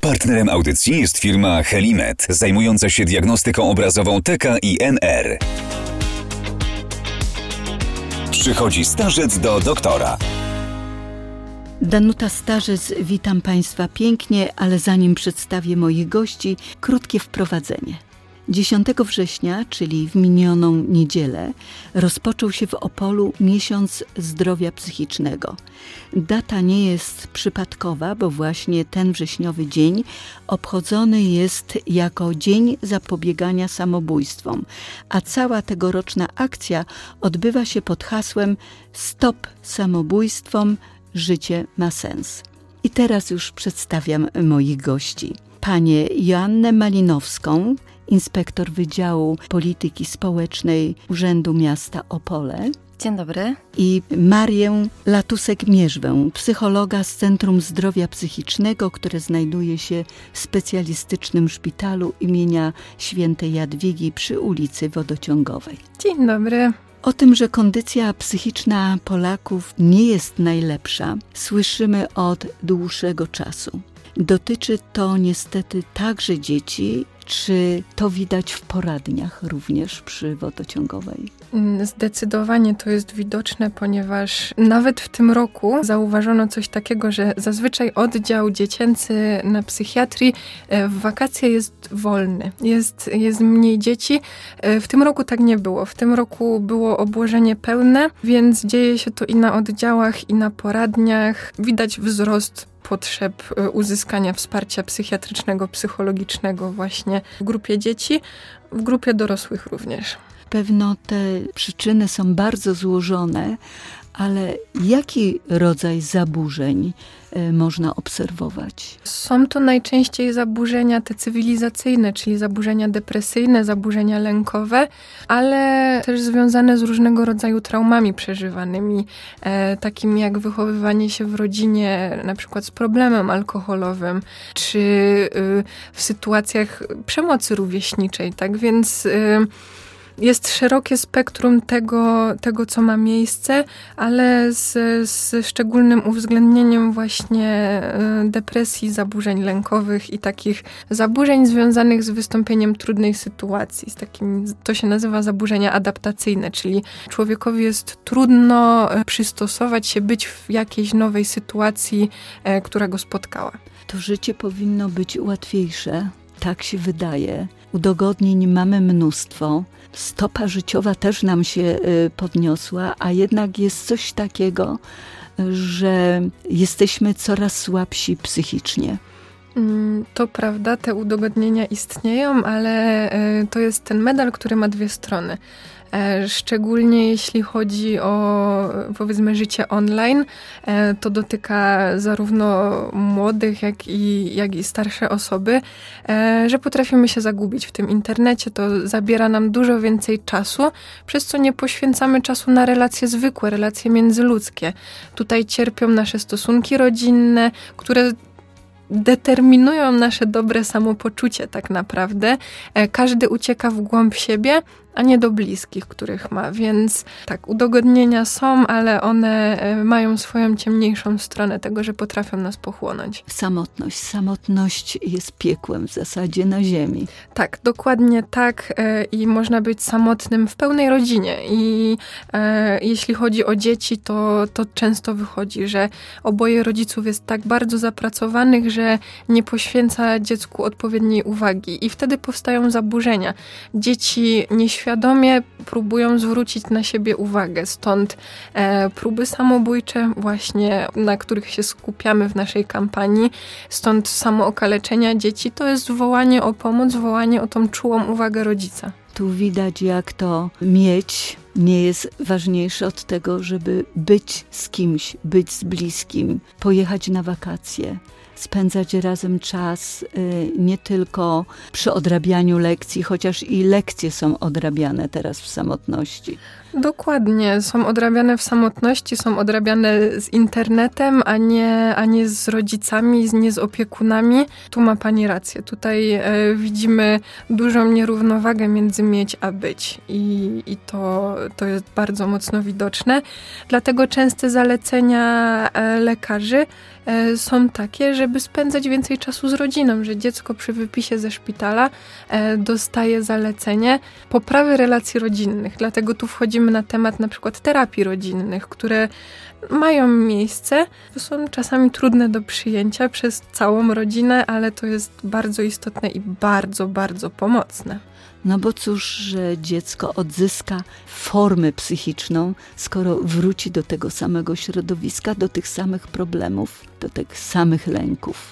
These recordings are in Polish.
Partnerem audycji jest firma Helimed, zajmująca się diagnostyką obrazową TK i NR. Przychodzi starzec do doktora. Danuta Starzec, witam Państwa pięknie, ale zanim przedstawię moich gości, krótkie wprowadzenie. 10 września, czyli w minioną niedzielę, rozpoczął się w Opolu Miesiąc Zdrowia Psychicznego. Data nie jest przypadkowa, bo właśnie ten wrześniowy dzień obchodzony jest jako Dzień Zapobiegania Samobójstwom, a cała tegoroczna akcja odbywa się pod hasłem Stop samobójstwom, życie ma sens. I teraz już przedstawiam moich gości. Panię Joannę Malinowską, inspektor Wydziału Polityki Społecznej Urzędu Miasta Opole. Dzień dobry. I Marię Latusek-Mierzwę, psychologa z Centrum Zdrowia Psychicznego, które znajduje się w specjalistycznym szpitalu imienia Świętej Jadwigi przy ulicy Wodociągowej. Dzień dobry. O tym, że kondycja psychiczna Polaków nie jest najlepsza, słyszymy od dłuższego czasu. Dotyczy to niestety także dzieci. Czy to widać w poradniach również przy Wodociągowej? Zdecydowanie to jest widoczne, ponieważ nawet w tym roku zauważono coś takiego, że zazwyczaj oddział dziecięcy na psychiatrii w wakacje jest wolny. Jest mniej dzieci. W tym roku tak nie było. W tym roku było obłożenie pełne, więc dzieje się to i na oddziałach, i na poradniach. Widać wzrost potrzeb uzyskania wsparcia psychiatrycznego, psychologicznego właśnie w grupie dzieci, w grupie dorosłych również. Pewno te przyczyny są bardzo złożone, ale jaki rodzaj zaburzeń można obserwować? Są to najczęściej zaburzenia te cywilizacyjne, czyli zaburzenia depresyjne, zaburzenia lękowe, ale też związane z różnego rodzaju traumami przeżywanymi, takimi jak wychowywanie się w rodzinie, na przykład z problemem alkoholowym, czy w sytuacjach przemocy rówieśniczej, tak więc jest szerokie spektrum tego, co ma miejsce, ale z szczególnym uwzględnieniem właśnie depresji, zaburzeń lękowych i takich zaburzeń związanych z wystąpieniem trudnej sytuacji. To się nazywa zaburzenia adaptacyjne, czyli człowiekowi jest trudno przystosować się, być w jakiejś nowej sytuacji, która go spotkała. To życie powinno być łatwiejsze, tak się wydaje. Udogodnień mamy mnóstwo. Stopa życiowa też nam się podniosła, a jednak jest coś takiego, że jesteśmy coraz słabsi psychicznie. To prawda, te udogodnienia istnieją, ale to jest ten medal, który ma dwie strony. Szczególnie jeśli chodzi o, powiedzmy, życie online, to dotyka zarówno młodych, jak i starsze osoby, że potrafimy się zagubić w tym internecie. To zabiera nam dużo więcej czasu, przez co nie poświęcamy czasu na relacje zwykłe, relacje międzyludzkie. Tutaj cierpią nasze stosunki rodzinne, które determinują nasze dobre samopoczucie tak naprawdę. Każdy ucieka w głąb siebie, a nie do bliskich, których ma. Więc tak, udogodnienia są, ale one mają swoją ciemniejszą stronę tego, że potrafią nas pochłonąć. Samotność jest piekłem w zasadzie na ziemi. Tak, dokładnie tak i można być samotnym w pełnej rodzinie i jeśli chodzi o dzieci, to często wychodzi, że oboje rodziców jest tak bardzo zapracowanych, że nie poświęca dziecku odpowiedniej uwagi i wtedy powstają zaburzenia. Dzieci nieświadomie próbują zwrócić na siebie uwagę, stąd próby samobójcze właśnie, na których się skupiamy w naszej kampanii, stąd samookaleczenia dzieci, to jest wołanie o pomoc, wołanie o tą czułą uwagę rodzica. Tu widać, jak to mieć nie jest ważniejsze od tego, żeby być z kimś, być z bliskim, pojechać na wakacje, spędzać razem czas nie tylko przy odrabianiu lekcji, chociaż i lekcje są odrabiane teraz w samotności. Dokładnie. Są odrabiane w samotności, są odrabiane z internetem, a nie z rodzicami, nie z opiekunami. Tu ma pani rację. Tutaj widzimy dużą nierównowagę między mieć a być. I to jest bardzo mocno widoczne. Dlatego częste zalecenia lekarzy są takie, żeby spędzać więcej czasu z rodziną, że dziecko przy wypisie ze szpitala dostaje zalecenie poprawy relacji rodzinnych. Dlatego tu wchodzimy na temat na przykład terapii rodzinnych, które mają miejsce. Są czasami trudne do przyjęcia przez całą rodzinę, ale to jest bardzo istotne i bardzo, bardzo pomocne. No bo cóż, że dziecko odzyska formę psychiczną, skoro wróci do tego samego środowiska, do tych samych problemów, do tych samych lęków.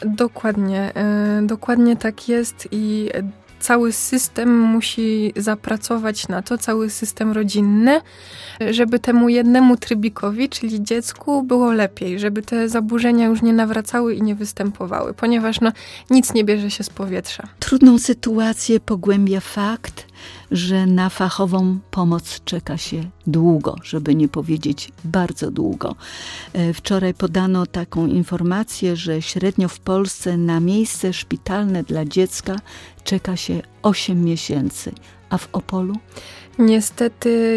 Dokładnie tak jest i cały system musi zapracować na to, cały system rodzinny, żeby temu jednemu trybikowi, czyli dziecku, było lepiej, żeby te zaburzenia już nie nawracały i nie występowały, ponieważ nic nie bierze się z powietrza. Trudną sytuację pogłębia fakt, że na fachową pomoc czeka się długo, żeby nie powiedzieć bardzo długo. Wczoraj podano taką informację, że średnio w Polsce na miejsce szpitalne dla dziecka czeka się 8 miesięcy, a w Opolu? Niestety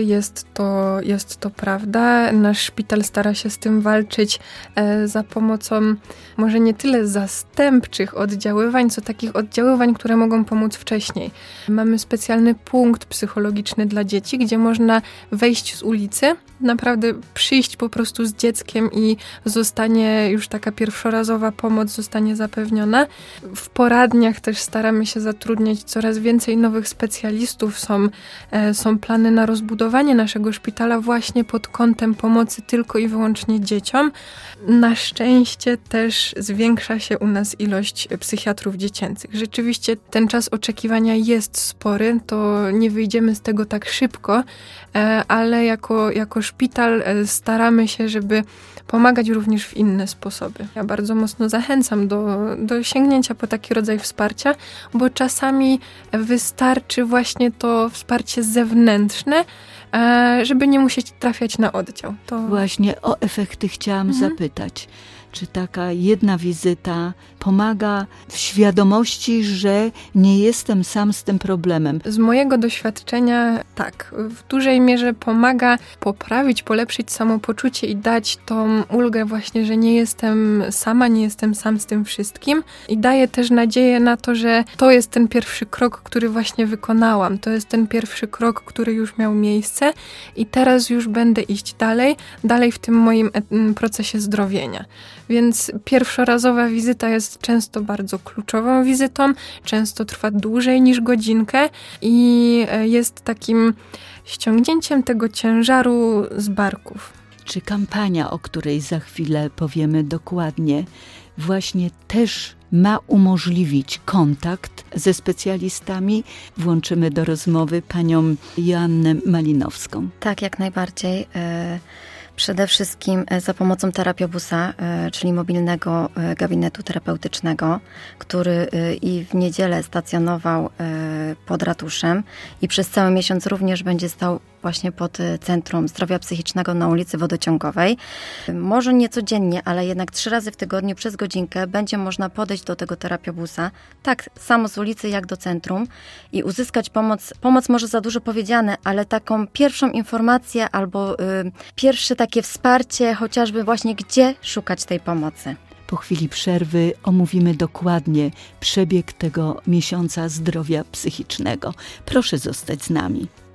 jest to prawda. Nasz szpital stara się z tym walczyć za pomocą może nie tyle zastępczych oddziaływań, co takich oddziaływań, które mogą pomóc wcześniej. Mamy specjalny punkt psychologiczny dla dzieci, gdzie można wejść z ulicy, naprawdę przyjść po prostu z dzieckiem i zostanie już taka pierwszorazowa pomoc zostanie zapewniona. W poradniach też staramy się zatrudniać coraz więcej nowych specjalistów. Są plany na rozbudowanie naszego szpitala właśnie pod kątem pomocy tylko i wyłącznie dzieciom. Na szczęście też zwiększa się u nas ilość psychiatrów dziecięcych. Rzeczywiście ten czas oczekiwania jest spory, to nie wyjdziemy z tego tak szybko, ale jako szpital staramy się, żeby pomagać również w inne sposoby. Ja bardzo mocno zachęcam do sięgnięcia po taki rodzaj wsparcia, bo czasami wystarczy właśnie to wsparcie zewnętrzne, żeby nie musieć trafiać na oddział. Właśnie o efekty chciałam zapytać. Czy taka jedna wizyta pomaga w świadomości, że nie jestem sam z tym problemem? Z mojego doświadczenia tak, w dużej mierze pomaga poprawić, polepszyć samopoczucie i dać tą ulgę właśnie, że nie jestem sama, nie jestem sam z tym wszystkim i daje też nadzieję na to, że to jest ten pierwszy krok, który właśnie wykonałam. To jest ten pierwszy krok, który już miał miejsce i teraz już będę iść dalej w tym moim procesie zdrowienia. Więc pierwszorazowa wizyta jest często bardzo kluczową wizytą, często trwa dłużej niż godzinkę i jest takim ściągnięciem tego ciężaru z barków. Czy kampania, o której za chwilę powiemy dokładnie, właśnie też ma umożliwić kontakt ze specjalistami? Włączymy do rozmowy panią Joannę Malinowską. Tak, jak najbardziej. Przede wszystkim za pomocą terapiobusa, czyli mobilnego gabinetu terapeutycznego, który i w niedzielę stacjonował pod ratuszem i przez cały miesiąc również będzie stał właśnie pod Centrum Zdrowia Psychicznego na ulicy Wodociągowej. Może nie codziennie, ale jednak 3 razy w tygodniu przez godzinkę będzie można podejść do tego terapiobusa, tak samo z ulicy jak do centrum i uzyskać pomoc. Pomoc może za dużo powiedziane, ale taką pierwszą informację albo pierwsze takie wsparcie, chociażby właśnie gdzie szukać tej pomocy. Po chwili przerwy omówimy dokładnie przebieg tego miesiąca zdrowia psychicznego. Proszę zostać z nami.